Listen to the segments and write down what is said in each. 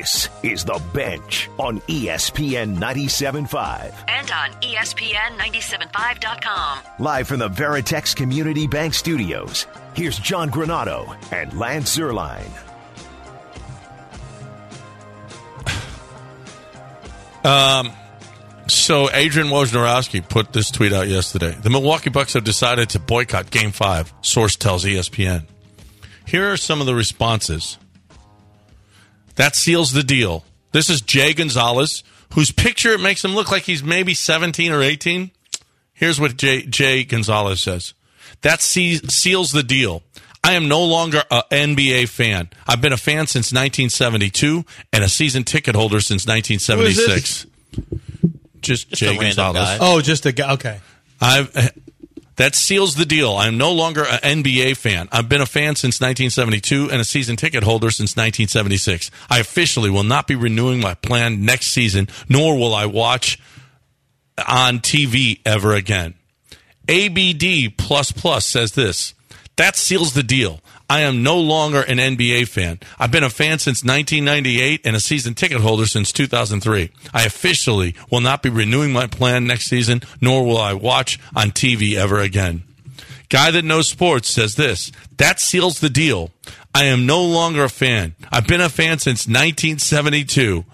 This is The Bench on ESPN 97.5. And on ESPN975.com. Live from the Veritex Community Bank Studios, here's John Granado and Lance Zierlein. So Adrian Wojnarowski put this tweet out yesterday. The Milwaukee Bucks have decided to boycott Game 5, source tells ESPN. Here are some of the responses. That seals the deal. This is Jay Gonzalez, whose picture makes him look like he's maybe 17 or 18. Here's what Jay Gonzalez says. That seals the deal. I am no longer an NBA fan. I've been a fan since 1972 and a season ticket holder since 1976. Just Jay Gonzalez. Oh, just a guy. Okay. That seals the deal. I'm no longer an NBA fan. I've been a fan since 1972 and a season ticket holder since 1976. I officially will not be renewing my plan next season, nor will I watch on TV ever again. ABD++ says this. That seals the deal. I am no longer an NBA fan. I've been a fan since 1998 and a season ticket holder since 2003. I officially will not be renewing my plan next season, nor will I watch on TV ever again. Guy that knows sports says this. That seals the deal. I am no longer a fan. I've been a fan since 1972.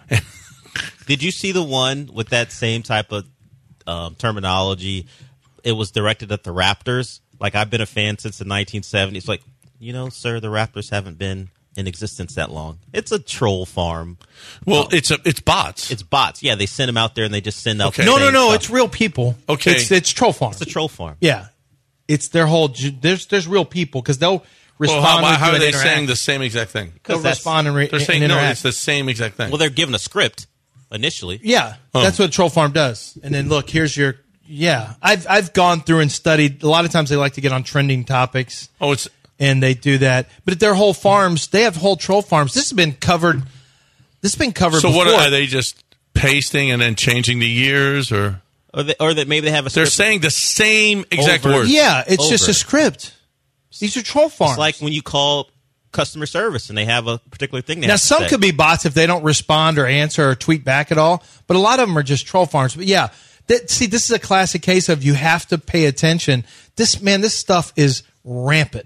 Did you see the one with that same type of terminology? It was directed at the Raptors. Like, I've been a fan since the 1970s. Like, you know, sir, the Raptors haven't been in existence that long. It's a troll farm. Well, it's bots. It's bots. Yeah, they send them out there and they just send out. Okay. No. stuff. It's real people. Okay. It's troll farm. It's a troll farm. Yeah. It's their whole. There's real people because they'll respond. Well, how with you are and they interact. saying the same exact thing? They'll respond and They're saying and no. interact. It's the same exact thing. Well, they're given a script initially. Yeah, that's what troll farm does. And then look, here's your. Yeah, I've gone through and studied. A lot of times they like to get on trending topics. And they do that. But their whole farms, they have whole troll farms. This has been covered. So before. What are they just pasting and then changing the years, or that maybe they have a. They're saying the same exact words. Yeah, it's just a script. These are troll farms. It's like when you call customer service and they have a particular thing. Now, some could be bots if they don't respond or answer or tweet back at all. But a lot of them are just troll farms. But yeah. This is a classic case of you have to pay attention. This stuff is rampant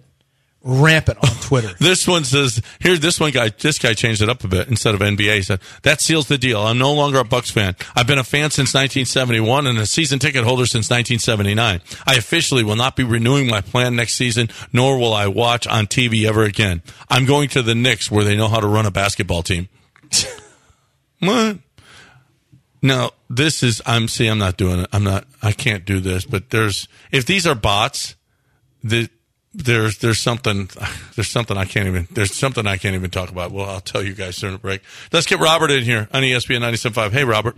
on Twitter. This one says, this guy changed it up a bit. Instead of NBA, he said, that seals the deal. I'm no longer a Bucks fan. I've been a fan since 1971 and a season ticket holder since 1979. I officially will not be renewing my plan next season, nor will I watch on TV ever again. I'm going to the Knicks where they know how to run a basketball team. What? Now, I'm not doing it. I can't do this, but if these are bots, there's something I can't even talk about. Well, I'll tell you guys during the break. Let's get Robert in here on ESPN 97.5. Hey, Robert.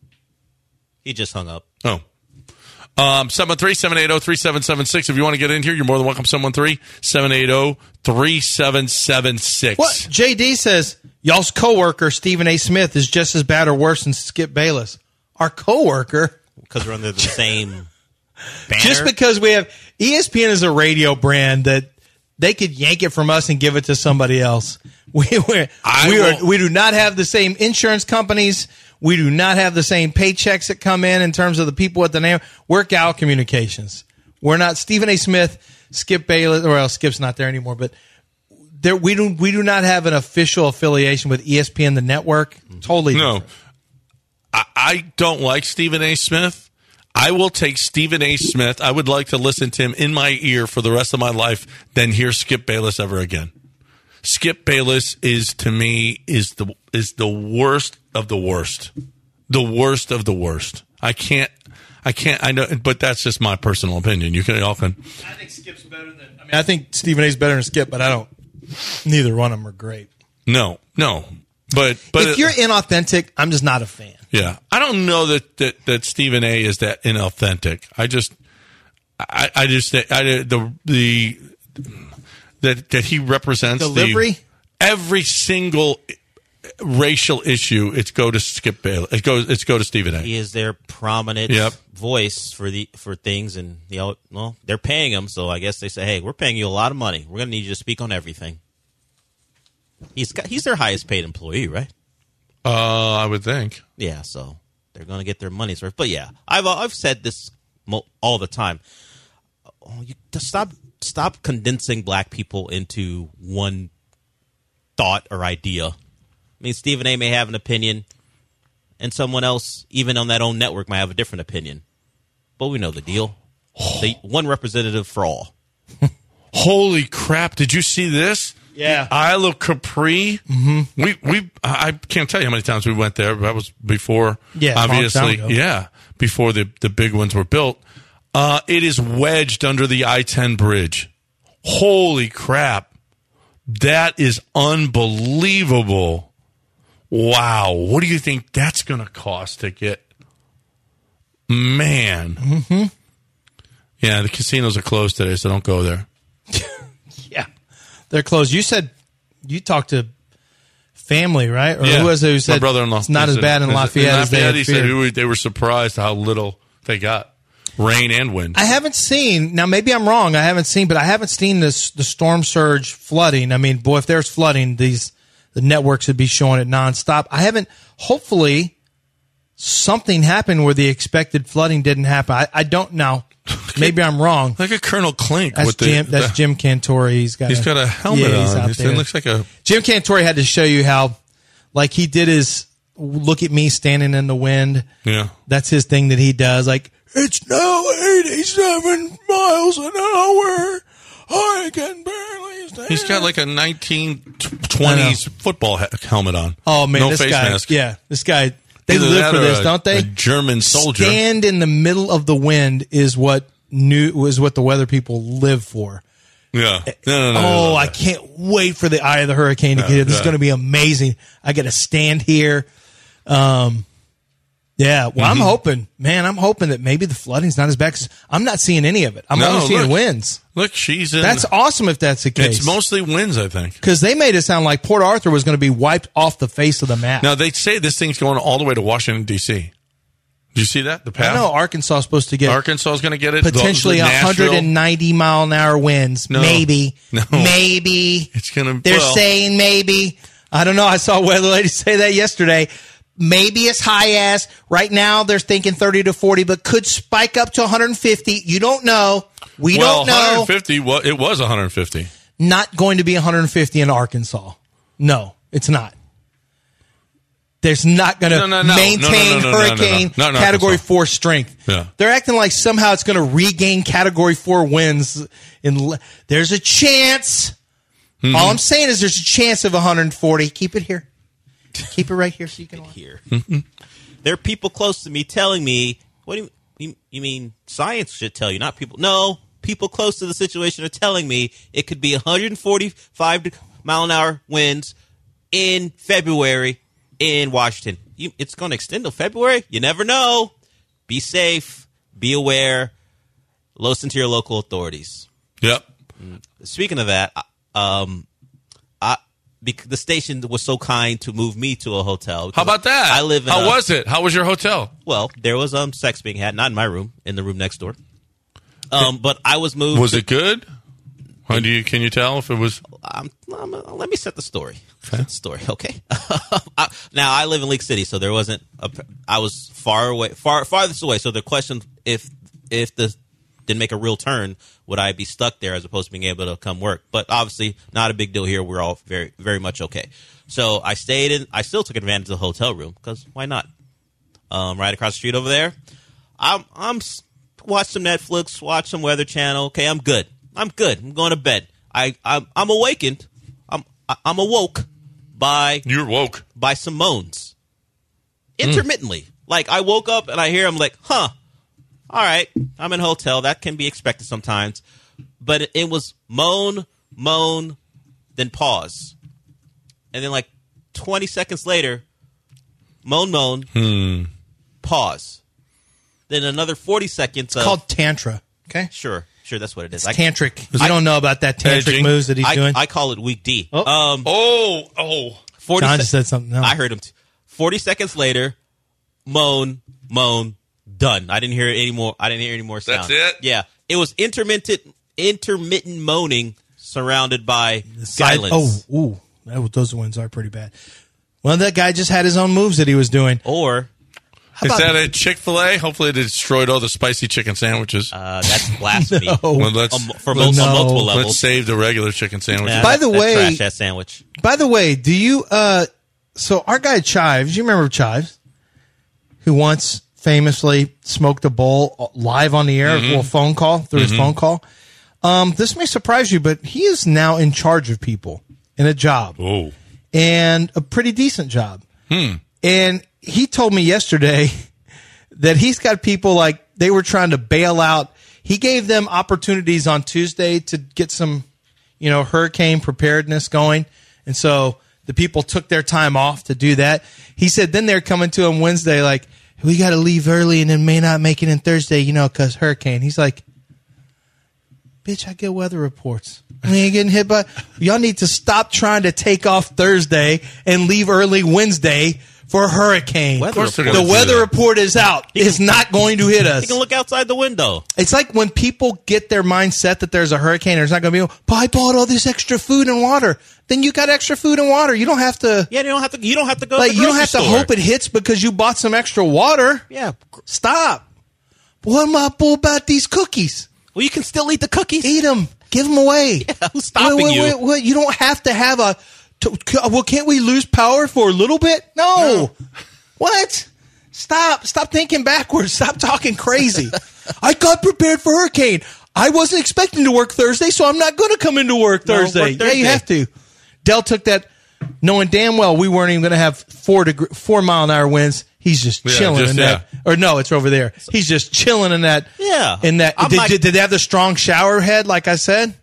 He just hung up. Oh. 713-780-3776. If you want to get in here, you're more than welcome. 713-780-3776. What? JD says, y'all's coworker, Stephen A. Smith, is just as bad or worse than Skip Bayless. Our coworker? Because we're under the same banner? Just because we have... ESPN is a radio brand that they could yank it from us and give it to somebody else. We do not have the same insurance companies. We do not have the same paychecks that come in terms of the people at the name. We're Gal Communications. We're not Stephen A. Smith, Skip Bayless, or else Skip's not there anymore. But we do not have an official affiliation with ESPN, the network. Totally different. I don't like Stephen A. Smith. I will take Stephen A. Smith. I would like to listen to him in my ear for the rest of my life than hear Skip Bayless ever again. Skip Bayless is the worst of the worst. The worst of the worst. I know, but that's just my personal opinion. Y'all can. I think Skip's better than. I think Stephen A's better than Skip, but I don't. Neither one of them are great. No. But if you're inauthentic, I'm just not a fan. Yeah, I don't know that Stephen A. is that inauthentic. That he represents delivery. Every single racial issue, it's go to Skip Bayless. It's go to Stephen A. He is their prominent voice for things, and they're paying him. So I guess they say, hey, we're paying you a lot of money. We're going to need you to speak on everything. He's their highest paid employee, right? I would think. Yeah, so they're going to get their money's worth. But yeah, I've said this all the time. You just stop condensing black people into one thought or idea. I mean, Stephen A. may have an opinion, and someone else, even on that own network, might have a different opinion. But we know the deal. One representative for all. Holy crap! Did you see this? Yeah, Isle of Capri. Mm-hmm. I can't tell you how many times we went there. That was before, obviously, before the big ones were built. It is wedged under the I-10 bridge. Holy crap! That is unbelievable. Wow, what do you think that's going to cost to get? Man, yeah, the casinos are closed today, so don't go there. Yeah, they're closed. You said you talked to family, right? Or yeah, who was it who said my brother-in-law. It's not as bad in Lafayette as they had he feared. said they were surprised how little they got, rain and wind. I haven't seen. Now, maybe I'm wrong. I haven't seen the storm surge flooding. I mean, boy, if there's flooding, the networks would be showing it nonstop. I haven't. Hopefully, something happened where the expected flooding didn't happen. I don't know. Maybe I'm wrong. Like a Colonel Clink. That's Jim Cantore. He's got a helmet on. It looks like a Jim Cantore had to show you how, like he did his look at me standing in the wind. Yeah, that's his thing that he does. Like it's now 87 miles an hour. I can barely stand. He's got like a 1920s football helmet on. Oh man, no this face guy. mask. Yeah, this guy. They live for this, don't they? A German soldier. Stand in the middle of the wind is what the weather people live for. Yeah. No. I can't wait for the eye of the hurricane to get here. This is going to be amazing. I got to stand here. Yeah. Well, I'm hoping that maybe the flooding's not as bad because I'm not seeing any of it. I'm only seeing winds. Look, she's in. That's awesome if that's the case. It's mostly winds, I think. Because they made it sound like Port Arthur was going to be wiped off the face of the map. Now, they say this thing's going all the way to Washington, D.C. Did you see that? The path? I know Arkansas is supposed to get. Arkansas is going to get it. Potentially 190 mile an hour winds. No. Maybe. No. Maybe. It's going to. They're saying maybe. I don't know. I saw a weather lady say that yesterday. Maybe as high as right now they're thinking 30 to 40, but could spike up to 150. You don't know. We don't know. 150. It was 150. Not going to be 150 in Arkansas. No, it's not. There's not going to maintain hurricane Category 4 strength. Yeah. They're acting like somehow it's going to regain Category 4 winds. There's a chance. Mm-hmm. All I'm saying is there's a chance of 140. Keep it here. Keep it right here so you can hear. There are people close to me telling me, what do you mean science should tell you, not people. No, people close to the situation are telling me it could be 145 mile an hour winds in February in Washington. It's going to extend till February? You never know. Be safe. Be aware. Listen to your local authorities. Yep. Speaking of that, the station was so kind to move me to a hotel. How about that? I live in How was it? How was your hotel? Well, there was sex being had, not in my room, in the room next door. But I was moved. Was it good? Can you tell if it was? Let me set the story. Okay. Now I live in League City, so there wasn't. I was farthest away. So the question, if the didn't make a real turn, would I be stuck there as opposed to being able to come work? But obviously, not a big deal here. We're all very, very much okay. So I stayed in. I still took advantage of the hotel room because why not? Right across the street over there. I'm watch some Netflix, watch some Weather Channel. Okay, I'm good. I'm going to bed. I'm awakened. I'm awoke by. You're woke by some moans. Intermittently, like I woke up and I hear. I'm like, huh. All right, I'm in a hotel. That can be expected sometimes. But it was moan, then pause. And then like 20 seconds later, moan, pause. Then another 40 seconds. It's called Tantra, okay? Sure, that's what it is. It's tantric. You don't know about that tantric moves that he's doing? I call it weak D. 40 John just said something else. I heard him. 40 seconds later, moan, done. I didn't hear it anymore. I didn't hear any more sound. That's it? Yeah. It was intermittent moaning surrounded by silence. Those ones are pretty bad. Well, that guy just had his own moves that he was doing. Or is that a Chick-fil-A? Hopefully it destroyed all the spicy chicken sandwiches. that's blasphemy. No. Well, On multiple levels. let's save the regular chicken sandwiches. Yeah, By the way, trash that sandwich. By the way, do you? So our guy Chives, you remember Chives, who once famously smoked a bowl live on the air through a phone call, his phone call. This may surprise you, but he is now in charge of people in a job. Oh. And a pretty decent job. And he told me yesterday that he's got people like they were trying to bail out. He gave them opportunities on Tuesday to get some, hurricane preparedness going. And so the people took their time off to do that. He said then they're coming to him Wednesday like, we got to leave early and then may not make it in Thursday, because hurricane. He's like, bitch, I get weather reports. We ain't getting hit by. Y'all need to stop trying to take off Thursday and leave early Wednesday for a hurricane. The weather report is out. It's not going to hit us. You can look outside the window. It's like when people get their mindset that there's a hurricane, there's not going to be. But I bought all this extra food and water. Then you got extra food and water. You don't have to. Yeah, you don't have to go. To the you grocery don't have store. to hope it hits because you bought some extra water. Yeah, Stop. What am I about these cookies? well, you can still eat the cookies. Eat them. Give them away. Yeah, who's stopping you? Wait. You don't have to have a. Well, can't we lose power for a little bit? No. What? Stop thinking backwards. Stop talking crazy. I got prepared for hurricane. I wasn't expecting to work Thursday, so I'm not going to come into work Thursday. Work Thursday. Yeah, you have to. Dell took that knowing damn well we weren't even going to have 4 mile an hour winds. He's just chilling in that. Or no, it's over there. He's just chilling in that. Yeah. In that. Did they have the strong shower head like I said?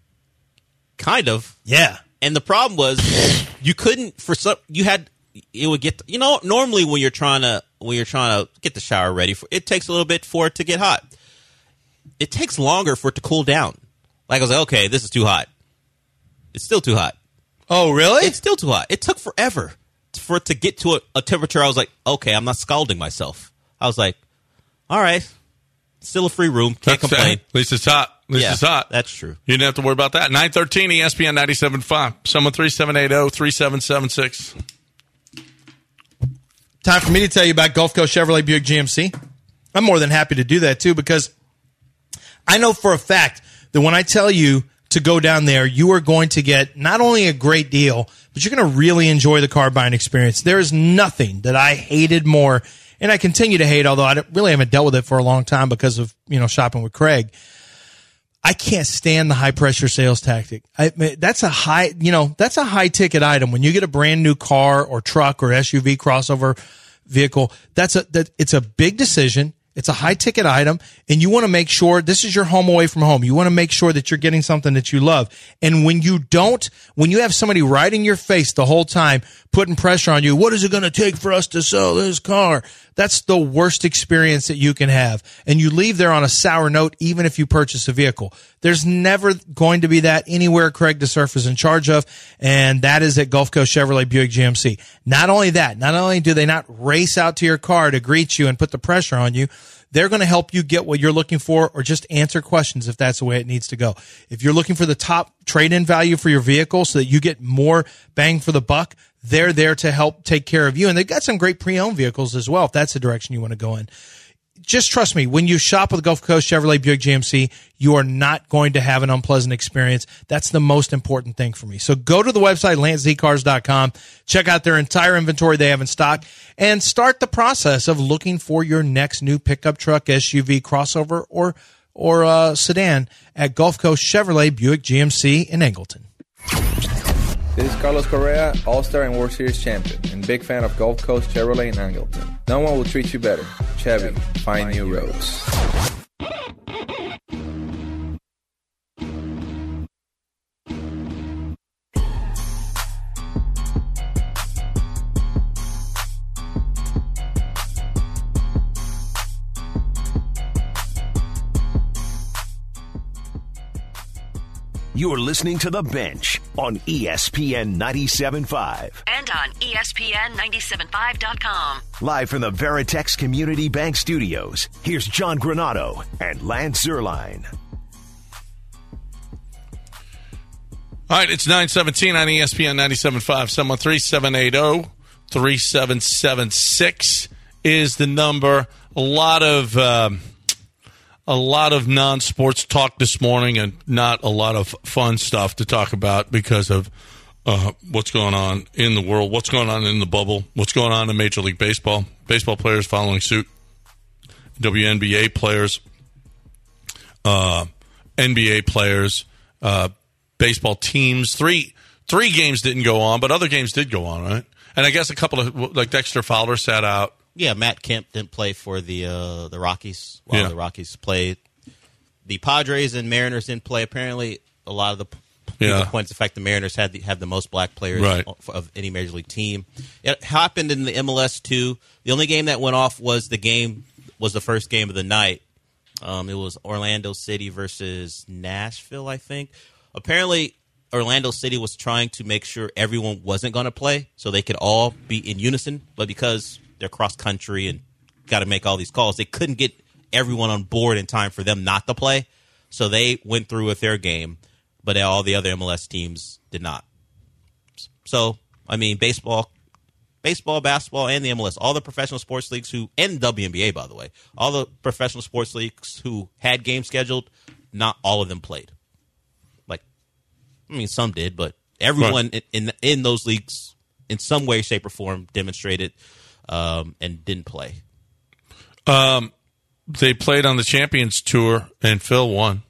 Kind of. Yeah. And the problem was you couldn't it would get normally when you're trying to get the shower ready it takes a little bit for it to get hot. It takes longer for it to cool down. Like I was like, okay, this is too hot. It's still too hot. Oh, really? It's still too hot. It took forever for it to get to a temperature. I was like, okay, I'm not scalding myself. I was like, all right, still a free room. Can't complain. At least it's hot. It's hot. That's true. You didn't have to worry about that. 913 ESPN 97.5. Someone 3780-3776. Time for me to tell you about Gulf Coast Chevrolet Buick GMC. I'm more than happy to do that, too, because I know for a fact that when I tell you to go down there, you are going to get not only a great deal, but you're going to really enjoy the car buying experience. There is nothing that I hated more, and I continue to hate, although I really haven't dealt with it for a long time because of shopping with Craig. I can't stand the high pressure sales tactic. That's a high ticket item. When you get a brand new car or truck or SUV crossover vehicle, it's a big decision. It's a high ticket item, and you want to make sure this is your home away from home. You want to make sure that you're getting something that you love. And when you have somebody right in your face the whole time, putting pressure on you, what is it going to take for us to sell this car? That's the worst experience that you can have. And you leave there on a sour note, even if you purchase a vehicle. There's never going to be that anywhere Craig DeSurf is in charge of, and that is at Gulf Coast Chevrolet Buick GMC. Not only do they not race out to your car to greet you and put the pressure on you, they're going to help you get what you're looking for or just answer questions if that's the way it needs to go. If you're looking for the top trade-in value for your vehicle so that you get more bang for the buck, they're there to help take care of you. And they've got some great pre-owned vehicles as well if that's the direction you want to go in. Just trust me, when you shop with Gulf Coast Chevrolet Buick GMC, you are not going to have an unpleasant experience. That's the most important thing for me. So go to the website, LanceZCars.com, check out their entire inventory they have in stock, and start the process of looking for your next new pickup truck, SUV, crossover, or sedan at Gulf Coast Chevrolet Buick GMC in Angleton. This is Carlos Correa, All-Star and World Series champion, and big fan of Gulf Coast Chevrolet in Angleton. No one will treat you better. Chevy, find new roads. You're listening to The Bench on ESPN 97.5. And on ESPN975.com. Live from the Veritex Community Bank Studios, here's John Granado and Lance Zierlein. All right, it's 9:17 on ESPN 97.5. 713-780 888-866-3776 is the number. A lot of non-sports talk this morning, and not a lot of fun stuff to talk about because of what's going on in the world, what's going on in the bubble, what's going on in Major League Baseball. Baseball players following suit. WNBA players, NBA players, baseball teams. Three games didn't go on, but other games did go on, right? And I guess a couple of, like Dexter Fowler sat out. Yeah, Matt Kemp didn't play for the Rockies while the Rockies played. The Padres and Mariners didn't play. Apparently, a lot of the people points the fact the Mariners have the most black players of any major league team. It happened in the MLS too. The only game that went off was the first game of the night. It was Orlando City versus Nashville, I think. Apparently, Orlando City was trying to make sure everyone wasn't going to play so they could all be in unison, but because they're cross-country and got to make all these calls, they couldn't get everyone on board in time for them not to play, so they went through with their game, but all the other MLS teams did not. So, I mean, baseball, basketball, and the MLS, all the professional sports leagues and WNBA, by the way, all the professional sports leagues who had games scheduled, not all of them played. I mean, some did, but everyone in those leagues, in some way, shape, or form, demonstrated and didn't play. They played on the Champions Tour, and Phil won.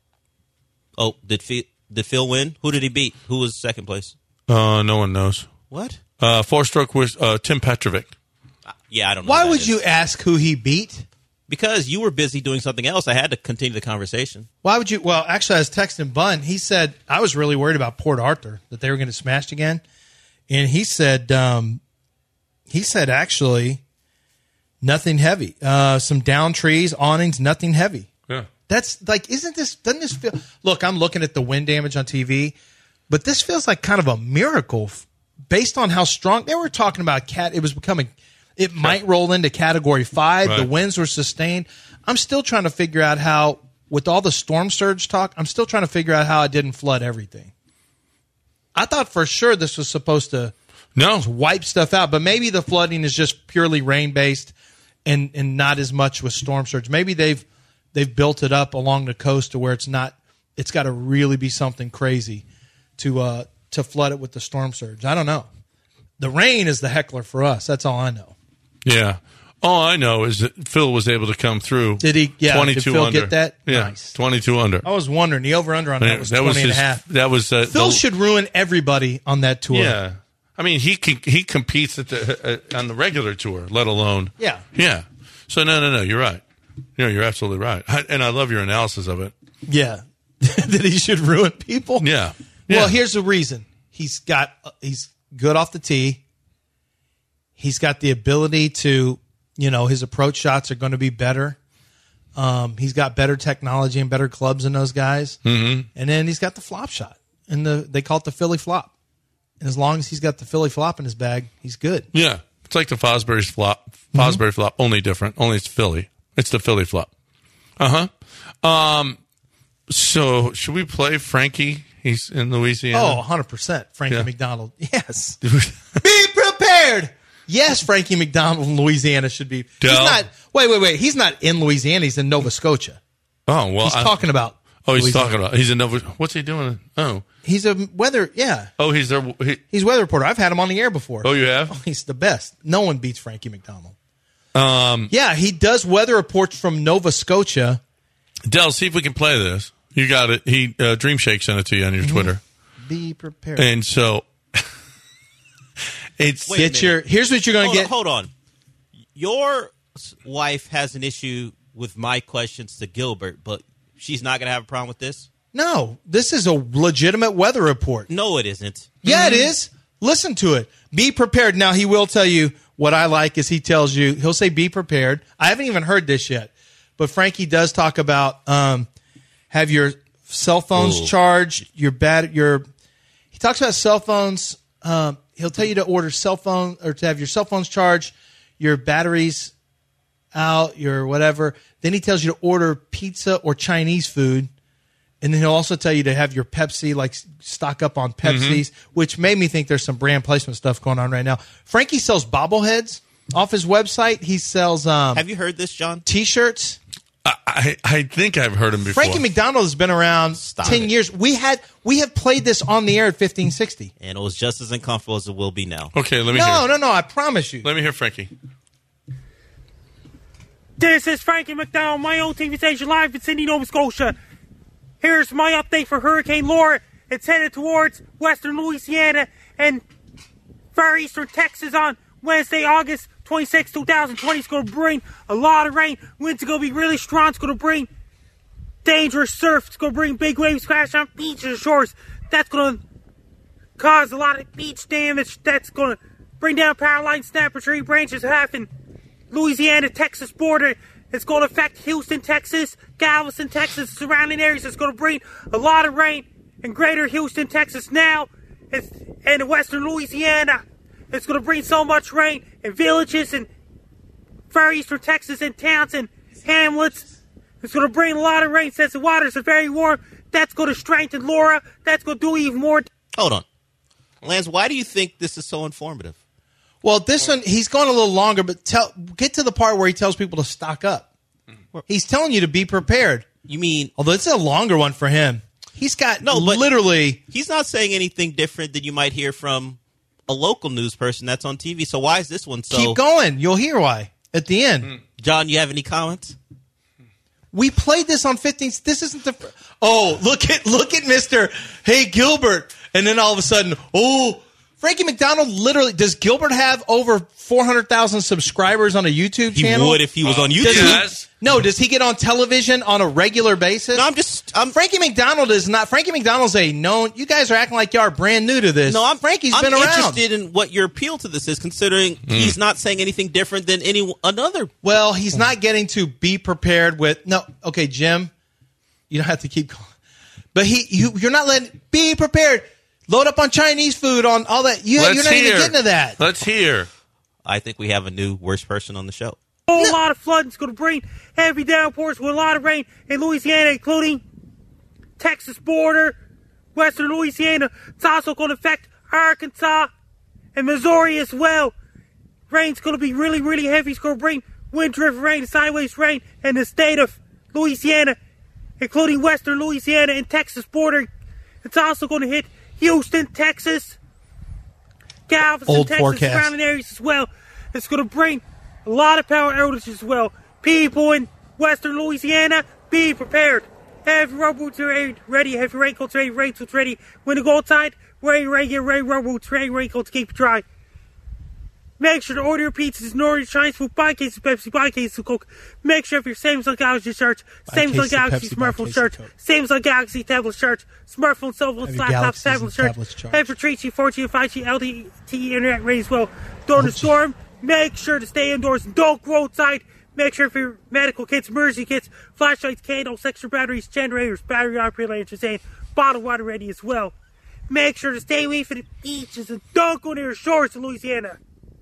Oh, did Phil win? Who did he beat? Who was second place? No one knows. What? 4-stroke was Tim Petrovic. Yeah, I don't know. Why would you ask who he beat? Because you were busy doing something else. I had to continue the conversation. Why would you? Well, actually, I was texting Bun. He said, I was really worried about Port Arthur, that they were going to smash again. And he said actually, nothing heavy. Some down trees, awnings, nothing heavy. Yeah. That's like, doesn't this feel, look, I'm looking at the wind damage on TV, but this feels like kind of a miracle based on how strong, they were talking about it might roll into Category 5. Right. The winds were sustained. I'm still trying to figure out how, with all the storm surge talk, I'm still trying to figure out how it didn't flood everything. I thought for sure this was supposed to wipe stuff out, but maybe the flooding is just purely rain-based and not as much with storm surge. Maybe they've built it up along the coast to where it's got to really be something crazy to flood it with the storm surge. I don't know. The rain is the heckler for us. That's all I know. Yeah. All I know is that Phil was able to come through. Did he? Yeah. 22 did Phil under. Get that? Yeah. Nice. 22 under. I was wondering. The over-under on that was 20.5. That was Phil should ruin everybody on that tour. Yeah. I mean, he competes on the regular tour, let alone. Yeah. Yeah. So no. You're right. You're absolutely right. And I love your analysis of it. Yeah. That he should ruin people. Yeah. Well, here's the reason. He's good off the tee. He's got the ability to, his approach shots are going to be better. He's got better technology and better clubs than those guys. Mm-hmm. And then he's got the flop shot. And they call it the Philly flop. And as long as he's got the Philly flop in his bag, he's good. Yeah. It's like the Fosbury flop, only different. Only it's Philly. It's the Philly flop. So should we play Frankie? He's in Louisiana. Oh, 100%. Frankie McDonald. Yes. Be prepared. Yes, Frankie McDonald in Louisiana should be. He's not. Wait. He's not in Louisiana. He's in Nova Scotia. Oh, well. He's talking about. Oh, he's Louisiana. Talking about. He's in Nova. What's he doing? Oh. He's a weather. Yeah. Oh, he's there. He's weather reporter. I've had him on the air before. Oh, you have? Oh, he's the best. No one beats Frankie McDonald. Yeah, he does weather reports from Nova Scotia. Del, see if we can play this. You got it. Dream Shake sent it to you on your Twitter. Be prepared. And so. Here's what you're going to get. Hold on. Your wife has an issue with my questions to Gilbert, but she's not going to have a problem with this? No. This is a legitimate weather report. No, it isn't. Yeah, it is. Listen to it. Be prepared. Now, he will tell you what I like is he'll say be prepared. I haven't even heard this yet, but Frankie does talk about have your cell phones charged, he talks about cell phones. He'll tell you to order to have your cell phones charged, your batteries out, your whatever. Then he tells you to order pizza or Chinese food And then he'll also tell you to have your Pepsi, like stock up on Pepsis, which made me think there's some brand placement stuff going on right now. Frankie sells bobbleheads off his website. He sells have you heard this, John? T-shirts. I think I've heard him before. Frankie McDonald has been around 10 years. We have played this on the air at 1560. And it was just as uncomfortable as it will be now. Okay, let me hear. No, I promise you. Let me hear Frankie. This is Frankie McDonald, my own TV station live in Sydney, Nova Scotia. Here's my update for Hurricane Laura. It's headed towards western Louisiana and far eastern Texas on Wednesday, August 26, 2020. It's going to bring a lot of rain. Winds are going to be really strong. It's going to bring dangerous surf. It's going to bring big waves crash on beaches and shores. That's going to cause a lot of beach damage. That's going to bring down power lines, snap tree branches, half in Louisiana-Texas border. It's going to affect Houston, Texas, Galveston, Texas, surrounding areas. It's going to bring a lot of rain in greater Houston, Texas now, and western Louisiana. It's going to bring so much rain in villages and far eastern Texas and towns and hamlets. It's going to bring a lot of rain since the waters are very warm. That's going to strengthen Laura. That's going to do even more. Hold on. Lance, why do you think this is so informative? Well, this one, he's gone a little longer, but get to the part where he tells people to stock up. He's telling you to be prepared. You mean... Although it's a longer one for him. He's got literally... He's not saying anything different than you might hear from a local news person that's on TV. So why is this one so... Keep going. You'll hear why at the end. John, you have any comments? We played this on 15... This isn't the... Oh, look at Mr. Hey, Gilbert. And then all of a sudden, Frankie McDonald literally... Does Gilbert have over 400,000 subscribers on a YouTube channel? He would if he was on YouTube. Does he get on television on a regular basis? No, Frankie McDonald is not... Frankie McDonald's a known... You guys are acting like you are brand new to this. No, Frankie's been around. I'm interested in what your appeal to this is, considering he's not saying anything different than another. Well, he's not getting to be prepared with... No, okay, Jim, you don't have to keep going. But you're not letting... Be prepared. Load up on Chinese food, on all that. You're not even getting to that. Let's hear. I think we have a new worst person on the show. A lot of flooding is going to bring heavy downpours with a lot of rain in Louisiana, including Texas border, western Louisiana. It's also going to affect Arkansas and Missouri as well. Rain's going to be really, really heavy. It's going to bring wind-driven rain and sideways rain in the state of Louisiana, including western Louisiana and Texas border. It's also going to hit Houston, Texas, Galveston, Texas, surrounding areas as well. It's going to bring a lot of power outages as well. People in western Louisiana, be prepared. Have your rubber boots ready, have your raincoats ready, raincoats ready. When you go outside, wear your rubber boots, wear your raincoats, keep it dry. Make sure to order your pizzas and order your Chinese food, buy cases of Pepsi, buy cases of Coke. Make sure if your Samsung Galaxy shirts, Samsung Galaxy smartphone shirts, Samsung Galaxy tablet shirts, smartphone, cell phones, laptops, tablet shirts, have your 3G, 4G, 5G, LTE internet ready as well. During the storm, make sure to stay indoors and don't go outside. Make sure for your medical kits, emergency kits, flashlights, candles, extra batteries, generators, battery operated lanterns, and bottled water ready as well. Make sure to stay away from the beaches and don't go near the shores of Louisiana.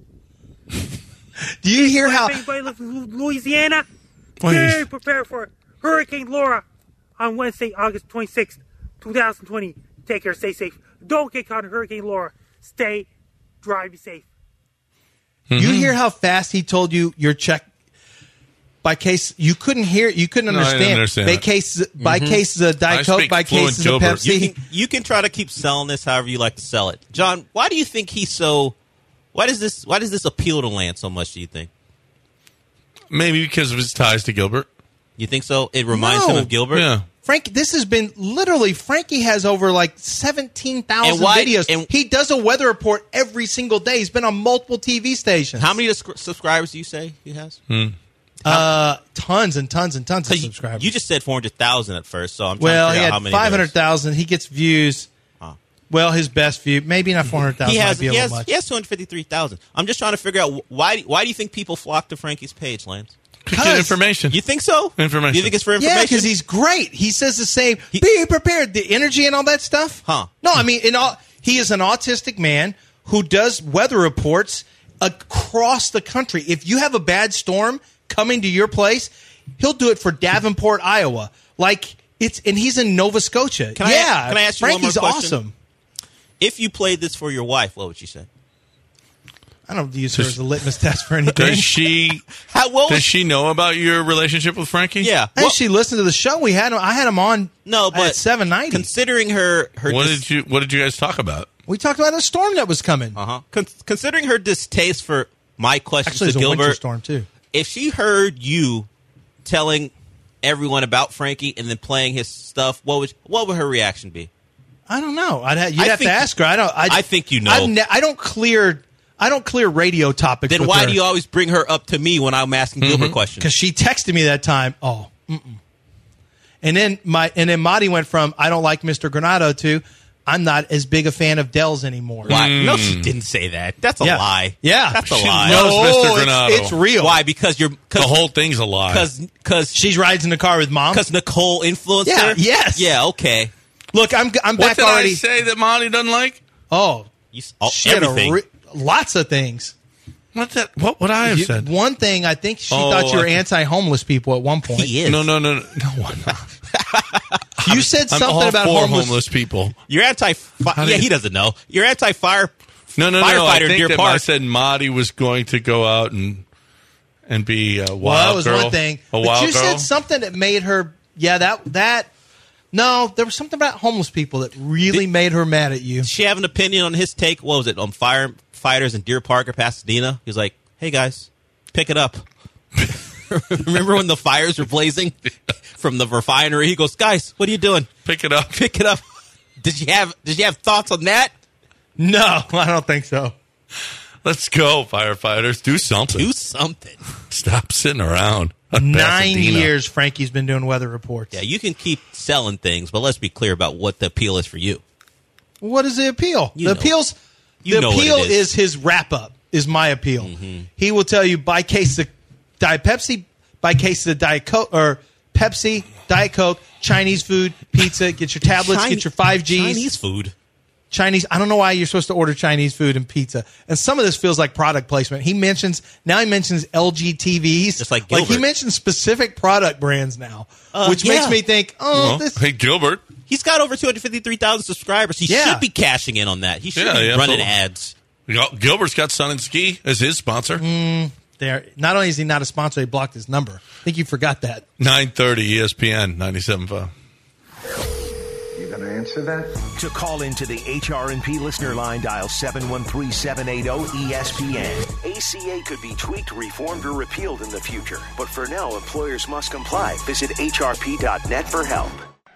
Do you hear how... Anybody lives in Louisiana, very prepared for Hurricane Laura on Wednesday, August 26th, 2020. Take care, stay safe. Don't get caught in Hurricane Laura. Stay dry, be safe. You hear how fast he told you your check... By case, you couldn't hear, you couldn't understand. I didn't understand by cases of Diet Coke, by cases of Pepsi. You can try to keep selling this however you like to sell it. John, why do you think he's so... Why does this appeal to Lance so much, do you think? Maybe because of his ties to Gilbert. You think so? It reminds him of Gilbert? Yeah. Frank, this has been literally, Frankie has over like 17,000 videos. He does a weather report every single day. He's been on multiple TV stations. How many subscribers do you say he has? Tons and tons and tons of subscribers. You just said 400,000 at first, so I'm trying to figure out how many. 500,000. He gets views. Well, his best view, maybe not 400,000. He has 253,000. I'm just trying to figure out why do you think people flock to Frankie's page, Lance? Get information. You think so? Information. Do you think it's for information? Yeah, because he's great. He says the same. Be prepared. The energy and all that stuff. Huh? No, I mean, he is an autistic man who does weather reports across the country. If you have a bad storm coming to your place, he'll do it for Davenport, Iowa. Like And he's in Nova Scotia. Can I ask you Frankie's one more question? awesome. If you played this for your wife, what would she say? I don't use her as a litmus test for anything. Does she know about your relationship with Frankie? Yeah. And she listened to the show. I had him on. No, but at 790. Considering her What did you guys talk about? We talked about a storm that was coming. Considering her distaste for my questions Actually, to it was a winter Gilbert, storm too. if she heard you telling everyone about Frankie and then playing his stuff, what would her reaction be? I don't know. You'd have to ask her. I think you know. I don't clear radio topics. Then with why her. do you always bring her up to me when I'm asking Gilbert questions? Because she texted me that time. And then Marty went from I don't like Mr. Granado to I'm not as big a fan of Dell's anymore. Why? No, she didn't say that. That's a lie. Yeah, that's a She lie. loves Mr. Granado. It's real. Why? Because The whole thing's a lie. Because She's rides in the car with mom. Because Nicole influenced Yeah, her. yes. Yeah. Okay. Look, I'm What back did already. I say that Monty doesn't like? Oh, she had everything. lots of things. What's that? What would I have said? One thing, I think she thought you were I- anti-homeless people at one point. He is. No, I'm not. You said I'm something all about for homeless. people. You're anti. Yeah, he doesn't know. You're anti-fire. No. I Firefighter in think Deer that Park. I said Marty was going to go out and be a wild Well, that was girl. one thing. A But wild you girl. said something that made her. Yeah, that. No, there was something about homeless people that really made her mad at you. Does she have an opinion on his take? What was it on firefighters in Deer Park or Pasadena? He was like, "Hey guys, pick it up." Remember when the fires were blazing from the refinery? He goes, "Guys, what are you doing? Pick it up. Pick it up." Did you have thoughts on that? No, I don't think so. Let's go, firefighters. Do something. Do something. Stop sitting around. at 9 Pasadena. years Frankie's been doing weather reports. Yeah, you can keep selling things, but let's be clear about what the appeal is for you. What is the appeal? You The know. appeal's You the know what appeal it is. is his wrap up. Is my appeal. He will tell you buy case of Diet Pepsi, buy case of Diet Coke or Pepsi, Diet Coke, Chinese food, pizza. Get your tablets, get your 5Gs. Chinese food. Chinese. I don't know why you're supposed to order Chinese food and pizza. And some of this feels like product placement. He mentions LG TVs. Just like he Gilbert. mentions specific product brands now, which makes yeah. me think, Well, this. hey, Gilbert. He's got over 253,000 subscribers. He Yeah. should be cashing in on that. He should Yeah, be yeah, running absolutely. ads. Gilbert's got Sun and Ski as his sponsor. There. Not only is he not a sponsor, he blocked his number. I think you forgot that. 930 ESPN 97.5. You gonna answer that? To call into the HRNP listener line, dial 713-780-ESPN. ACA could be tweaked, reformed, or repealed in the future. But for now, employers must comply. Visit hrp.net for help.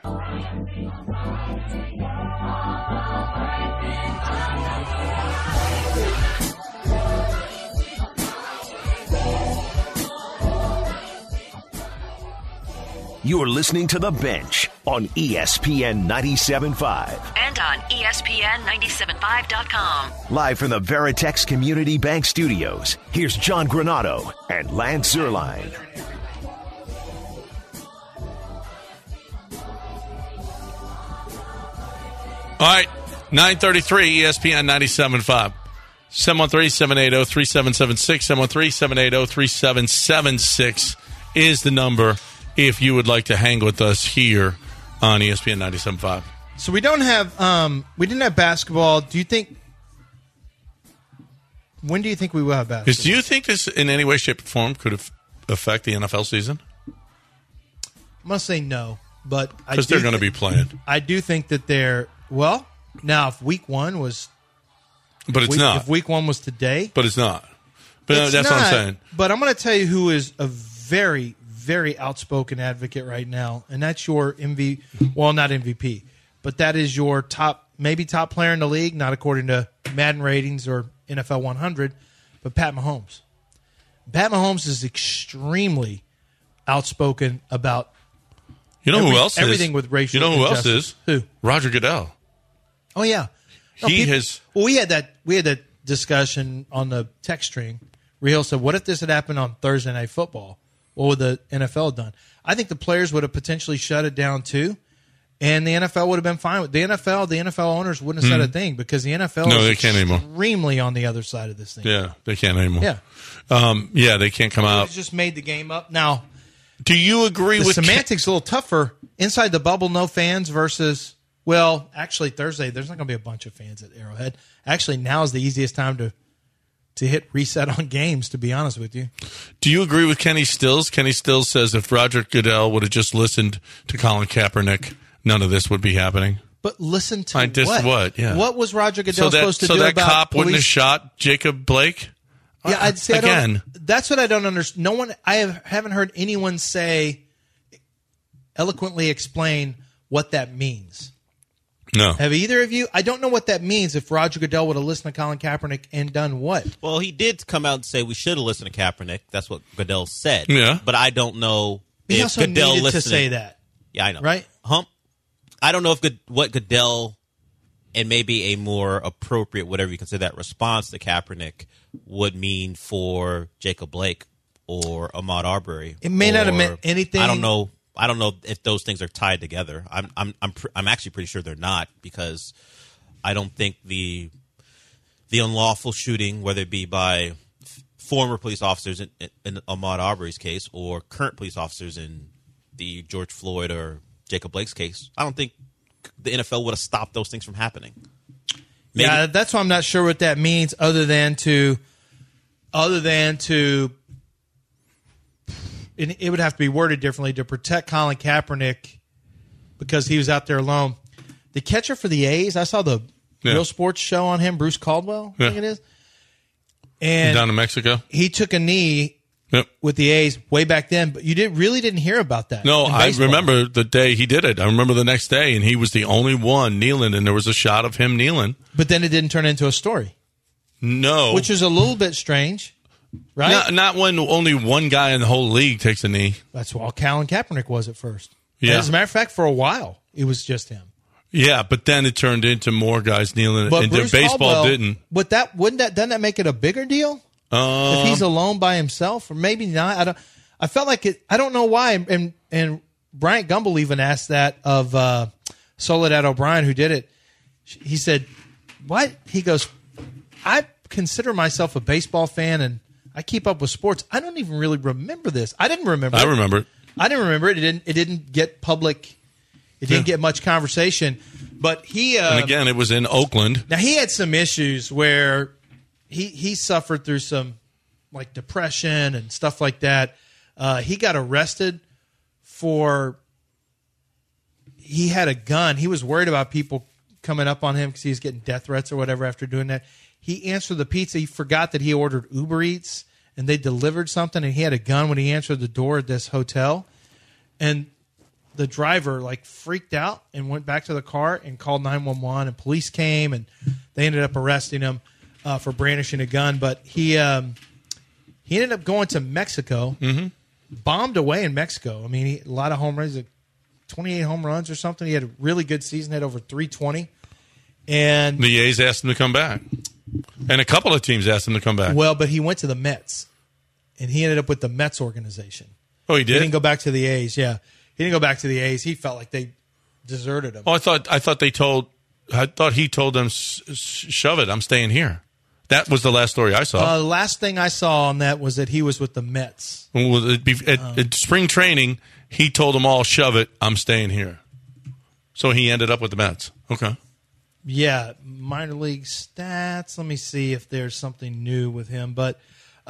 You're listening to The Bench on ESPN 97.5. And on ESPN975.com. Live from the Veritex Community Bank Studios, here's John Granado and Lance Zierlein. All right, 933 ESPN 97.5. 713-780-3776. 713-780-3776 is the number if you would like to hang with us here on ESPN 97.5. So we don't have. We didn't have basketball. Do you think? When do you think we will have basketball? Because do you think this in any way, shape, or form could affect the NFL season? I'm gonna say no, but Because they're going to be playing. I do think that they're well. Now, if week one was, But it's not. If week one was today, But it's not. But it's that's what not. I'm saying. But I'm going to tell you who is a very, very outspoken advocate right now, and that's your MVP. Well, not MVP, but that is your maybe top player in the league, not according to Madden ratings or NFL 100, but Pat Mahomes. Pat Mahomes is extremely outspoken about. You know who else is? Everything with racial You know who else injustice. is? Who? Roger Goodell. Oh yeah, He has. Well, we had that discussion on the text string. Where Hill said, "What if this had happened on Thursday Night Football? What would the NFL have done?" I think the players would have potentially shut it down too, and the NFL would have been fine with the NFL. The NFL owners wouldn't have said a thing because the NFL No, is they can't anymore. extremely on the other side of this thing. Yeah, they can't anymore. Yeah. They can't come It's out. just made the game up. Now, Do you agree the with semantics a little tougher inside the bubble? No fans versus. Well, actually, Thursday there's not going to be a bunch of fans at Arrowhead. Actually, now is the easiest time to hit reset on games. To be honest with you, Do you agree with Kenny Stills? Kenny Stills says if Roger Goodell would have just listened to Colin Kaepernick, none of this would be happening. but listen to Yeah. What was Roger Goodell supposed to do so that about cop wouldn't have police? shot Jacob Blake? Yeah, I'd say again. That's what I don't understand. No one. Haven't heard anyone eloquently explain what that means. No. Have either of you? I don't know what that means. If Roger Goodell would have listened to Colin Kaepernick and done what? Well, he did come out and say we should have listened to Kaepernick. That's what Goodell said. Yeah. But I don't know He if also Goodell needed listened to say that. Yeah, I know. Right? I don't know if what Goodell and maybe a more appropriate, whatever you consider that, response to Kaepernick would mean for Jacob Blake or Ahmaud Arbery. It may not have meant anything. I don't know. I don't know if those things are tied together. I'm actually pretty sure they're not, because I don't think the unlawful shooting, whether it be by former police officers in Ahmaud Arbery's case or current police officers in the George Floyd or Jacob Blake's case, I don't think the NFL would have stopped those things from happening. Maybe. Yeah, that's why I'm not sure what that means. Other than to, it would have to be worded differently to protect Colin Kaepernick because he was out there alone. The catcher for the A's, I saw the Real Sports show on him, Bruce Caldwell, I think it is. And down in Mexico, he took a knee with the A's way back then, but you really didn't hear about that. No, in I baseball. remember the day he did it. I remember the next day, and he was the only one kneeling, and there was a shot of him kneeling. But then it didn't turn into a story. No. Which is a little bit strange, right? Not when only one guy in the whole league takes a knee. That's all Colin Kaepernick was at first. Yeah. As a matter of fact, for a while, it was just him. Yeah, but then it turned into more guys kneeling, But and Bruce baseball Caldwell, didn't. But doesn't that make it a bigger deal? If he's alone by himself, or maybe not. I felt like it. I don't know why. And Bryant Gumbel even asked that of Soledad O'Brien, who did it. He said, "What?" He goes, "I consider myself a baseball fan, and I keep up with sports. I don't even really remember this. I didn't remember. I remember it. I didn't remember it. It didn't get public. It didn't get much conversation. But he And again, it was in Oakland. now he had some issues where he suffered through some like depression and stuff like that. He got arrested he had a gun. He was worried about people coming up on him because he was getting death threats or whatever after doing that. He answered the pizza. He forgot that he ordered Uber Eats and they delivered something, and he had a gun when he answered the door at this hotel. And the driver like freaked out and went back to the car and called 911, and police came, and they ended up arresting him for brandishing a gun. But he ended up going to Mexico, bombed away in Mexico. I mean, a lot of home runs, 28 home runs or something. He had a really good season, had over 320. And The A's asked him to come back. And a couple of teams asked him to come back. well, but he went to the Mets, and he ended up with the Mets organization. Oh, he He did? didn't go back to the A's. Yeah, he didn't go back to the A's. He felt like they deserted him. Oh, I thought he told them, shove it, I'm staying here. That was the last story I saw. The last thing I saw on that was that he was with the Mets. At spring training, he told them all, shove it, I'm staying here. So he ended up with the Mets. Okay. Yeah, minor league stats. Let me see if there's something new with him. But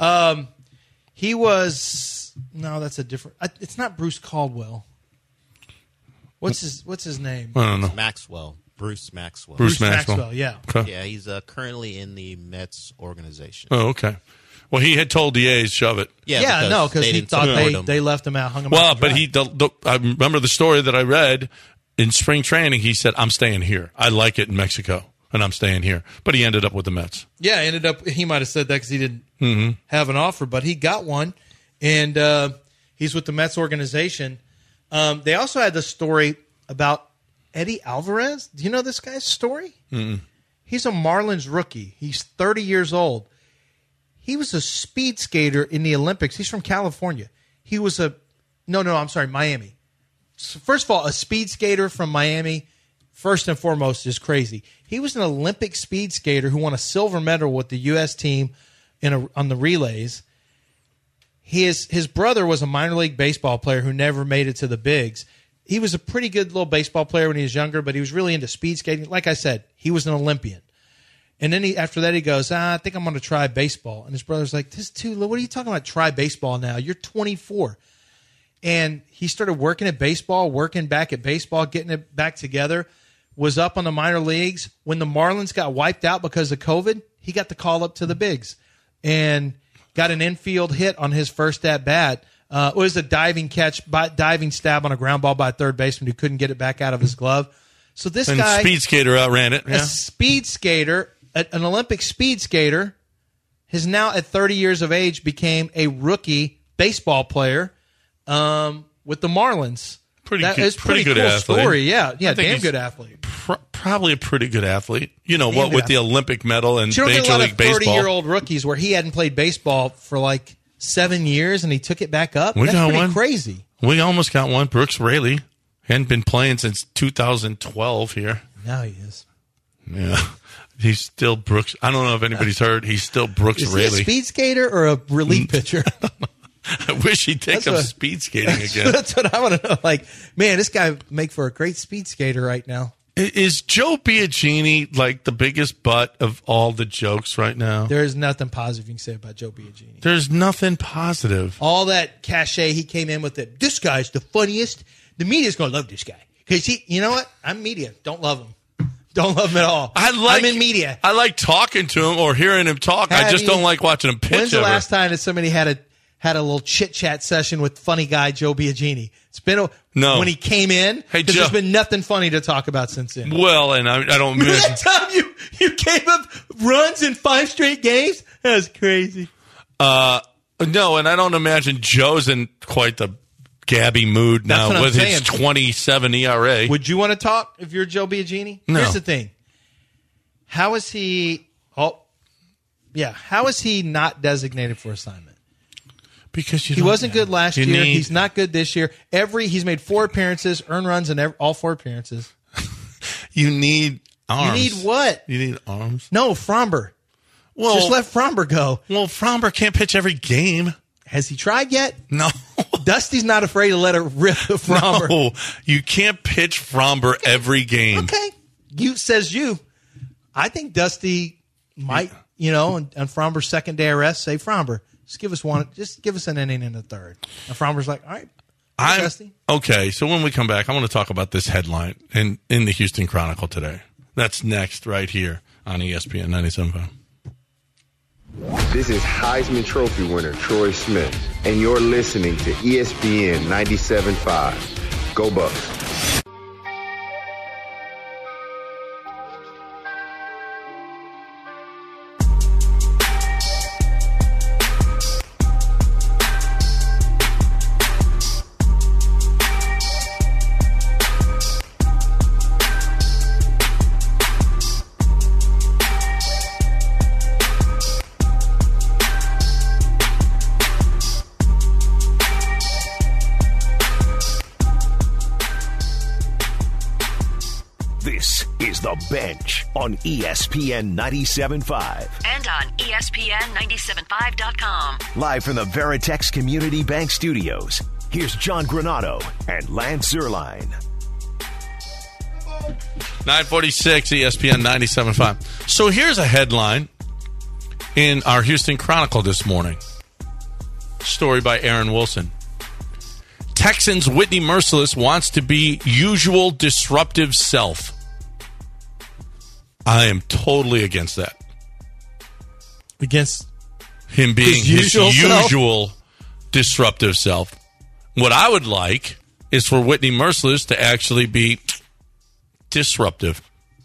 he was that's a different. It's not Bruce Caldwell. What's his name? I don't know. Maxwell. Bruce Maxwell. Bruce Maxwell. Yeah. Okay. Yeah, he's currently in the Mets organization. Oh, okay. Well, he had told the A's, shove it. Yeah, no, because they he didn't thought support him. they left him out, hung him Well, out. to but dry. I remember the story that I read in spring training. He said, I'm staying here. I like it in Mexico, and I'm staying here. But he ended up with the Mets. Yeah, ended up. He might have said that because he didn't have an offer, but he got one, and he's with the Mets organization. They also had the story about Eddie Alvarez. Do you know this guy's story? Mm-mm. He's a Marlins rookie. He's 30 years old. He was a speed skater in the Olympics. He's from California. He was Miami. So first of all, a speed skater from Miami, first and foremost, is crazy. He was an Olympic speed skater who won a silver medal with the U.S. team on the relays. his brother was a minor league baseball player who never made it to the bigs. He was a pretty good little baseball player when he was younger, but he was really into speed skating. Like I said, he was an Olympian. And then after that, he goes, I think I'm going to try baseball. And his brother's like, this is too low. What are you talking about? Try baseball now. You're 24. And he started working at baseball, working back at baseball, getting it back together, was up on the minor leagues. When the Marlins got wiped out because of COVID, he got the call up to the bigs and got an infield hit on his first at-bat. It was a diving stab on a ground ball by a third baseman who couldn't get it back out of his glove. So this guy, speed skater, outran it. A speed skater, an Olympic speed skater, has now at 30 years of age became a rookie baseball player with the Marlins. Pretty that good, is pretty good cool athlete. Story. Yeah, damn good athlete. Probably a pretty good athlete. You know what? With the Olympic medal and Major League Baseball. You don't get a lot of 30-year-old rookies where he hadn't played baseball for like 7 years and he took it back up. That's pretty crazy. We almost got one. Brooks Raley hadn't been playing since 2012 here. Now he is. Yeah. He's still Brooks. I don't know if anybody's heard. He's still Brooks Raley. Is he a speed skater or a relief pitcher? I wish he'd take up speed skating again. That's what I want to know. Like, man, this guy would make for a great speed skater right now. Is Joe Biagini like the biggest butt of all the jokes right now? There is nothing positive you can say about Joe Biagini. There's nothing positive. All that cachet he came in with it. This guy's the funniest. The media's going to love this guy. Because you know what? I'm media. Don't love him. Don't love him at all. I'm in media. I like talking to him or hearing him talk. I just don't like watching him pitch. When's the last time that somebody had a little chit-chat session with funny guy Joe Biagini? It's been when he came in. Hey, Joe, there's been nothing funny to talk about since then. Well, and I don't mean that time you gave up runs in 5 straight games? That was crazy. No, and I don't imagine Joe's in quite the gabby mood now with his 27 ERA. Would you want to talk if you're Joe Biagini? No. Here's the thing. How is he not designated for assignment? Because he wasn't good last year. He's not good this year. He's made 4 appearances, earned runs in all 4 appearances. You need arms. You need what? You need arms. No, Fromber. Well, just let Fromber go. Well, Fromber can't pitch every game. Has he tried yet? No. Dusty's not afraid to let it rip the Fromber. No, you can't pitch Fromber every game. Okay. I think Dusty might, on Fromber's second day of rest, say, Fromber, just give us an inning in the third. And Fromber's like, all right, Dusty. Okay, so when we come back, I want to talk about this headline in the Houston Chronicle today. That's next right here on ESPN 97.5. This is Heisman Trophy winner Troy Smith, and you're listening to ESPN 97.5. Go Bucks. The Bench on ESPN 97.5. And on ESPN975.com. Live from the Veritex Community Bank Studios, here's John Granado and Lance Zierlein. 946 ESPN 97.5. So here's a headline in our Houston Chronicle this morning. Story by Aaron Wilson. Texans' Whitney Mercilus wants to be usual disruptive self. I am totally against that. Against him being his usual disruptive self. What I would like is for Whitney Mercilus to actually be disruptive.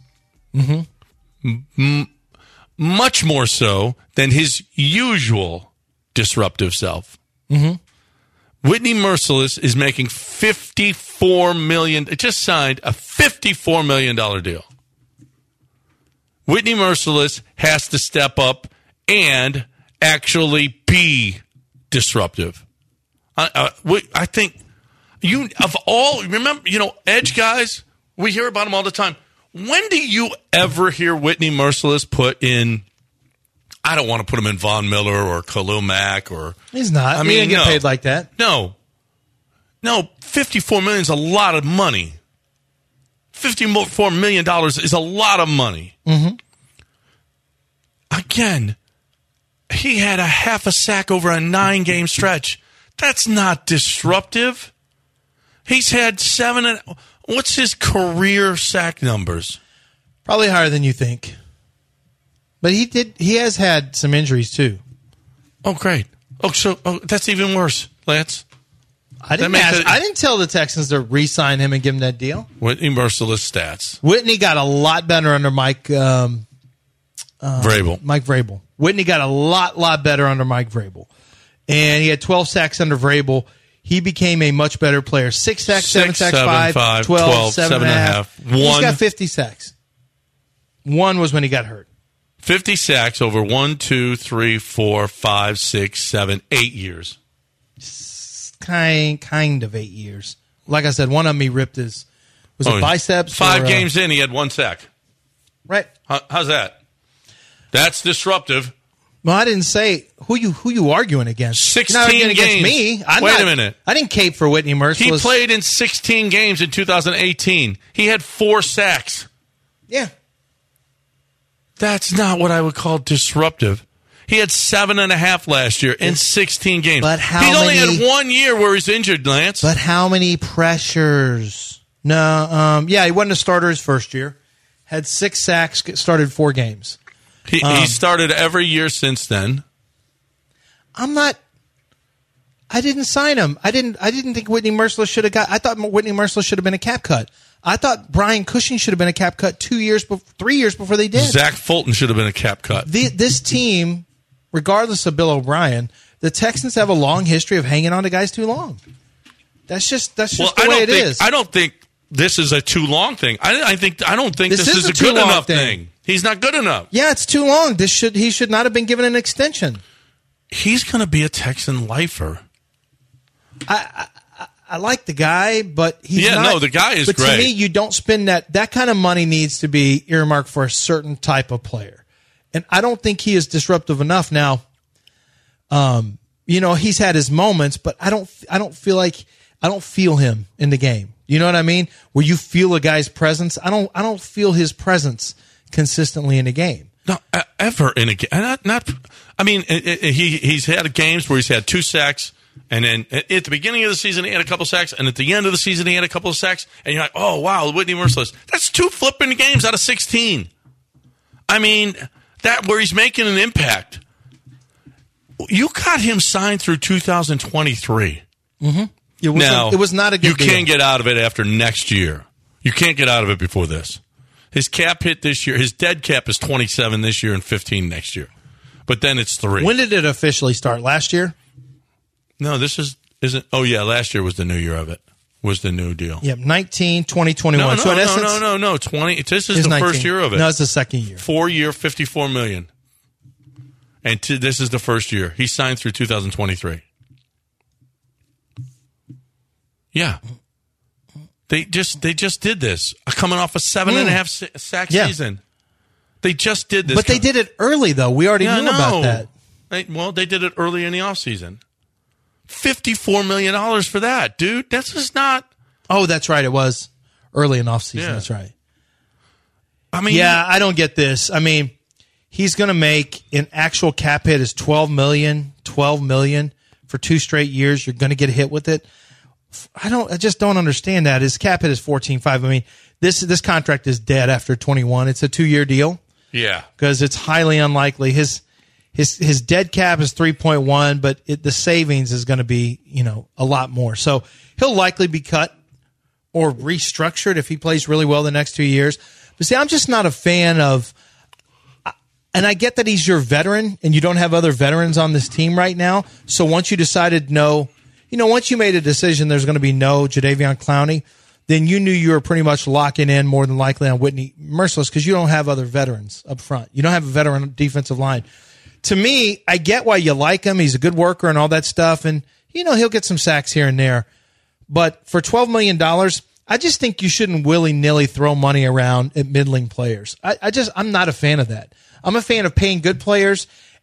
Mm-hmm. Much more so than his usual disruptive self. Mm-hmm. Whitney Mercilus is making $54 million. It just signed a $54 million deal. Whitney Mercilus has to step up and actually be disruptive. I think remember, edge guys, we hear about them all the time. When do you ever hear Whitney Mercilus put in I don't want to put him in Von Miller or Khalil Mack or. He's not. He didn't get paid like that. No, $54 million is a lot of money. $54 million is a lot of money. Mm-hmm. Again, he had a half a sack over a 9-game stretch. That's not disruptive. He's had 7. What's his career sack numbers? Probably higher than you think. But he has had some injuries too. Oh, great. So that's even worse, Lance. I didn't tell the Texans to re-sign him and give him that deal. Whitney Merciless stats. Whitney got a lot better under Mike Vrabel. Mike Vrabel. Whitney got a lot better under Mike Vrabel. And he had 12 sacks under Vrabel. He became a much better player. 6 sacks, 7 sacks, 5, 12, 7.5. He's got 50 sacks. 1 was when he got hurt. 50 sacks over 1, 2, 3, 4, 5, 6, 7, 8 years. Kind of 8 years. Like I said, one of them he ripped it biceps? 5 games in, he had 1 sack. Right. How's that? That's disruptive. Well, I didn't say who you arguing against. 16 games. Against me. Wait a minute. I didn't cape for Whitney Merciless. He played in 16 games in 2018. He had 4 sacks. Yeah. That's not what I would call disruptive. He had 7.5 last year in 16 games. But he's only had 1 year where he's injured, Lance. But how many pressures? No, he wasn't a starter his first year. Had 6 sacks, started 4 games. He started every year since then. I didn't sign him. I didn't think Whitney Merciless should have got. I thought Whitney Merciless should have been a cap cut. I thought Brian Cushing should have been a cap cut 3 years before they did. Zach Fulton should have been a cap cut. This team, regardless of Bill O'Brien, the Texans have a long history of hanging on to guys too long. That's just the way it is. I don't think this is a too long thing. I don't think this is a good enough thing. He's not good enough. Yeah, it's too long. He should not have been given an extension. He's going to be a Texan lifer. I like the guy, but he's not. No, the guy is great. But to me, you don't spend that kind of money needs to be earmarked for a certain type of player. And I don't think he is disruptive enough now. He's had his moments, but I don't feel him in the game. You know what I mean? Where you feel a guy's presence. I don't feel his presence consistently in a game. No, ever in a game. He's had games where he's had 2 sacks, and then at the beginning of the season he had a couple sacks, and at the end of the season he had a couple of sacks, and you're like, oh wow, Whitney Merciless. That's 2 flipping games out of 16. I mean, that where he's making an impact. You got him signed through 2023. Mm-hmm. It was not a good deal. You can't get out of it after next year. You can't get out of it before this. His cap hit this year. His dead cap is 27 this year and 15 next year. But then it's 3. When did it officially start? Last year? No, this isn't. Oh, yeah, last year was the new year of it. Was the new deal. Yeah, 19, 20, 21. No, so in essence, no. 20. This is the 19. first year of it. No, it's the second year. 4-year, $54 million. And this is the first year. He signed through 2023. Yeah. They just did this. Coming off a 7.5 sack season. They just did this. But they did it early, though. We already knew about that. They did it early in the offseason. $54 million for that, dude. That's just not. Oh, that's right. It was early in offseason. Yeah. That's right. I mean, I don't get this. I mean, he's going to make an actual cap hit is $12 million for 2 straight years. You're going to get hit with it. I just don't understand that. His cap hit is 14.5. I mean, this contract is dead after 21. It's a 2-year deal. Yeah. Because it's highly unlikely. His dead cap is 3.1, but the savings is going to be, a lot more. So he'll likely be cut or restructured if he plays really well the next 2 years. But see, I'm just not a fan of, and I get that he's your veteran and you don't have other veterans on this team right now. So once you decided no, once you made a decision there's going to be no Jadeveon Clowney, then you knew you were pretty much locking in more than likely on Whitney Merciless because you don't have other veterans up front. You don't have a veteran defensive line. To me, I get why you like him. He's a good worker and all that stuff. And, he'll get some sacks here and there. But for $12 million, I just think you shouldn't willy-nilly throw money around at middling players. I'm not a fan of that. I'm a fan of paying good players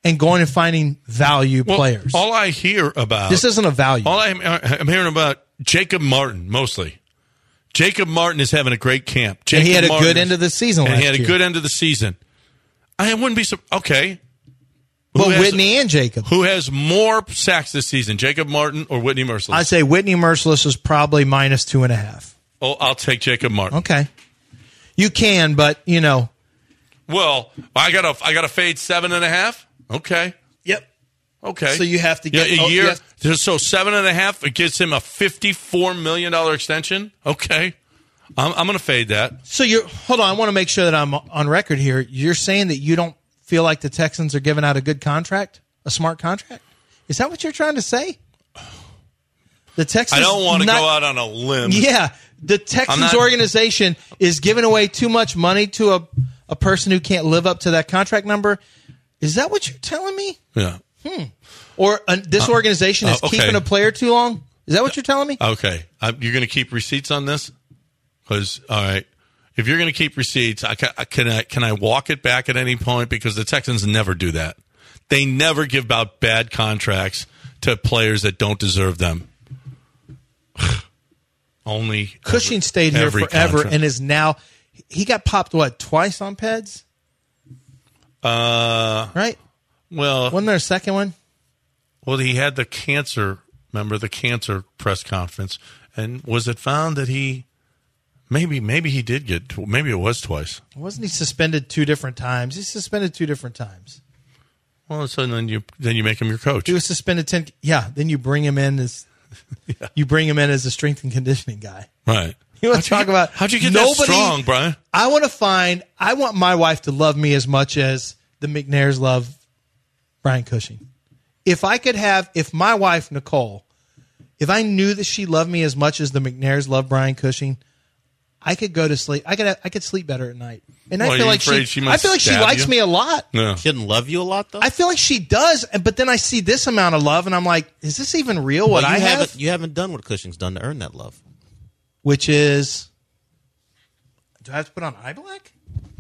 and going and finding value players. All I hear about this isn't a value. All I'm hearing about Jacob Martin mostly. Jacob Martin is having a great camp. And he had a good end of the season last year. And he had a good end of the season. I wouldn't be okay. But Whitney and Jacob. Who has more sacks this season, Jacob Martin or Whitney Merciless? I'd say Whitney Merciless is probably minus 2.5. Oh, I'll take Jacob Martin. Okay. You can, but, Well, I got to fade 7.5. Okay. Yep. Okay. So you have to get a year. So 7.5, it gives him a $54 million extension. Okay. I'm going to fade that. So hold on. I want to make sure that I'm on record here. You're saying that you don't feel like the Texans are giving out a good contract, a smart contract? Is that what you're trying to say? The Texans. I don't want to go out on a limb. Yeah. The Texans organization is giving away too much money to a person who can't live up to that contract number. Is that what you're telling me? Yeah. Or this organization is keeping a player too long? Is that what you're telling me? Okay. You're going to keep receipts on this? Because, all right, if you're going to keep receipts, can I walk it back at any point? Because the Texans never do that. They never give out bad contracts to players that don't deserve them. Only Cushing stayed here forever and is now – he got popped, twice on PEDS? Right? Well, wasn't there a second one? Well, he had the cancer press conference, and was it found that he maybe he did get maybe it was twice. Wasn't he suspended 2 different times? He's suspended 2 different times. Well, so then you make him your coach. He was suspended 10. Yeah, then you bring him in as a strength and conditioning guy. Right. You want to talk about how'd you get that strong, Brian? I want my wife to love me as much as the McNairs love Brian Cushing. If my wife, Nicole, if I knew that she loved me as much as the McNairs love Brian Cushing, I could go to sleep. I could sleep better at night. And I feel like she likes me a lot. No. She doesn't love you a lot, though? I feel like she does, but then I see this amount of love, and I'm like, is this even real what I have? You haven't done what Cushing's done to earn that love. Which is, do I have to put on eye black?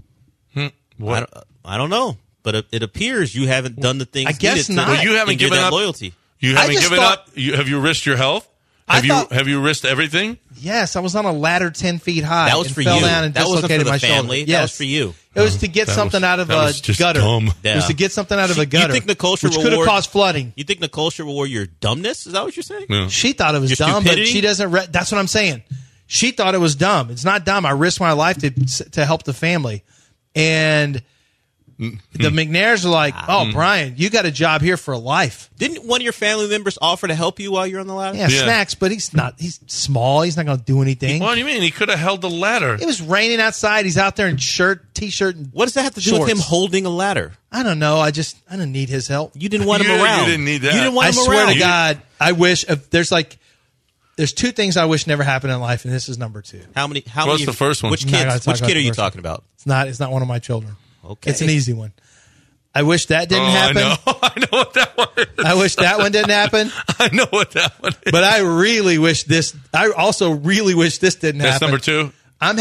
What? I don't know, but it appears you haven't done the things. I guess not. Well, you haven't given up loyalty. You haven't given up. Have you risked your health? Have you risked everything? Yes, I was on a ladder 10 feet high. That was for fell you. Down and that wasn't dislocated for the my family. shoulder. Yes. That was for you. It was to get something out of a gutter. Dumb. Yeah. It was to get something out of a gutter. You think Nicole should which could have caused flooding. You think Nicole should reward your dumbness? Is that what you're saying? Yeah. She thought it was your dumb, stupidity? but she doesn't. That's what I'm saying. She thought it was dumb. It's not dumb. I risked my life to help the family, and the McNairs are like, "Oh, Brian, you got a job here for life." Didn't one of your family members offer to help you while you're on the ladder? Yeah, Snacks, but he's not. He's small. He's not going to do anything. What do you mean? He could have held the ladder. It was raining outside. He's out there in t-shirt, and what does that have to do with him holding a ladder? I don't know. I didn't need his help. You didn't want him around. You didn't need that. You didn't want him around. I swear to God, I wish there's 2 things I wish never happened in life, and this is number 2. How many? What's the first one? Which kid are you talking about? It's not one of my children. Okay, it's an easy one. I wish that didn't happen. I know what that one is. I wish that one didn't happen. I know what that one is. But I really wish this. I also really wish this didn't happen. That's number 2.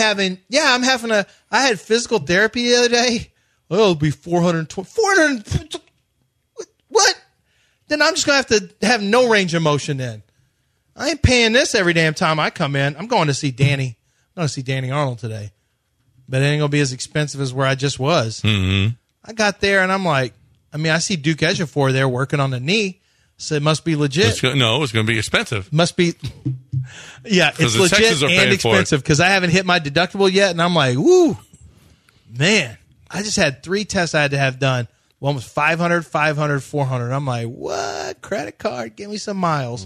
I had physical therapy the other day. Oh, it'll be 420. What? Then I'm just going to have no range of motion then. I ain't paying this every damn time I come in. I'm going to see Danny. I'm going to see Danny Arnold today. But it ain't going to be as expensive as where I just was. Mm-hmm. I got there and I'm like, I see Duke Ejiofor there working on the knee. So it must be legit. It's going to be expensive. Must be. Yeah, it's legit and expensive because I haven't hit my deductible yet. And I'm like, woo, man, I just had 3 tests I had to have done. One was 500, 500, 400. I'm like, what? Credit card? Give me some miles.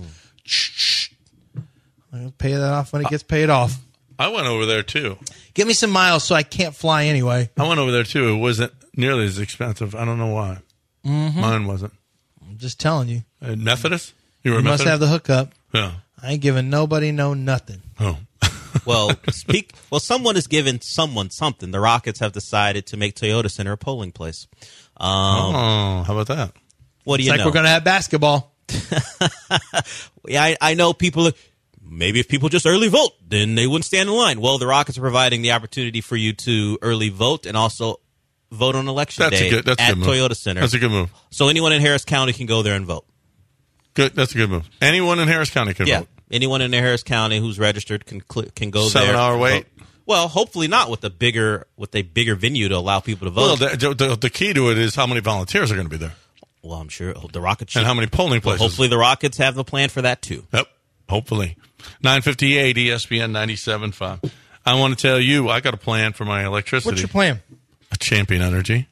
I'll pay that off when it gets paid off. I went over there too. Give me some miles so I can't fly anyway. I went over there too. It wasn't nearly as expensive. I don't know why. Mm-hmm. Mine wasn't. I'm just telling you. Methodist? You were You must Methodist? have the hookup. Yeah. I ain't giving nobody nothing. Oh. Well, someone is giving someone something. The Rockets have decided to make Toyota Center a polling place. How about that? What do you know? It's like we're going to have basketball. Yeah, I know people. Maybe if people just early vote, then they wouldn't stand in line. Well, the Rockets are providing the opportunity for you to early vote and also vote on election That's day a good at move. Toyota Center. That's a good move. So anyone in Harris County can go there and vote. Good. That's a good move. Anyone in Harris County can vote. Anyone in Harris County who's registered can go 7 there. 7-hour wait. Vote. Well, hopefully not with a bigger venue to allow people to vote. Well, the key to it is how many volunteers are going to be there. Well, I'm sure the Rockets and how many polling places. Well, hopefully the Rockets have the plan for that too. Yep. Hopefully. 958 ESPN 97.5. I want to tell you, I got a plan for my electricity. What's your plan? A Champion Energy.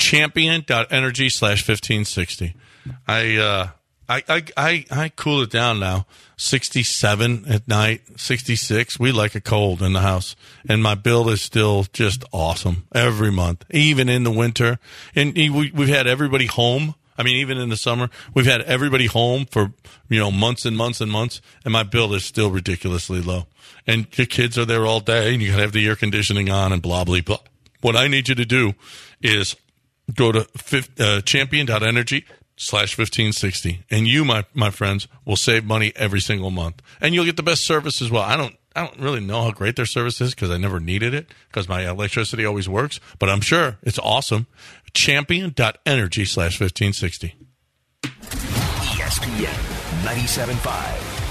Champion.energy/1560. I cool it down now. 67 at night, 66. We like it cold in the house. And my bill is still just awesome every month, even in the winter. And we've had everybody home. I mean, even in the summer, we've had everybody home for, months and months and months. And my bill is still ridiculously low. And your kids are there all day and you got to have the air conditioning on and blah, blah, blah. What I need you to do is go to champion.energy/1560, and you, my friends, will save money every single month, and you'll get the best service as well. I don't really know how great their service is because I never needed it because my electricity always works, but I'm sure it's awesome. Champion.energy/1560. ESPN 97.5.